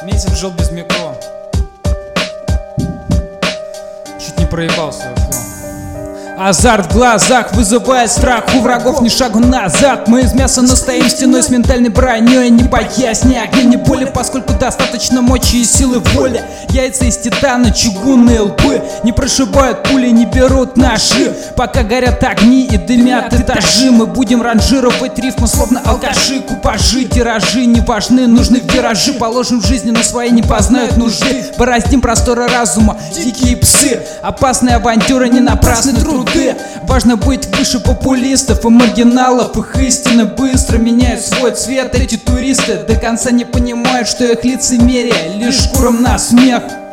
Месяц жил без микро. Чуть не проебал свой флоу. Азарт в глазах вызывает страх, у врагов ни шагу назад. Мы из мяса, но стоим стеной с ментальной броней, не боясь ни огня, ни боли, поскольку достаточно мочи и силы воли. Яйца из титана, чугунные лбы не прошибают пули, не берут наши. Пока горят огни и дымят этажи, мы будем ранжировать рифмы, словно алкаши. Купажи, тиражи не важны, нужны виражи. Положим в жизни, но свои не познают нужды. Бороздим просторы разума, дикие псы. Опасные авантюры, не напрасны труды. Важно быть выше популистов и маргиналов. Их истины быстро меняют свой цвет. Эти туристы до конца не понимают, что их лицемерие лишь курам на смех.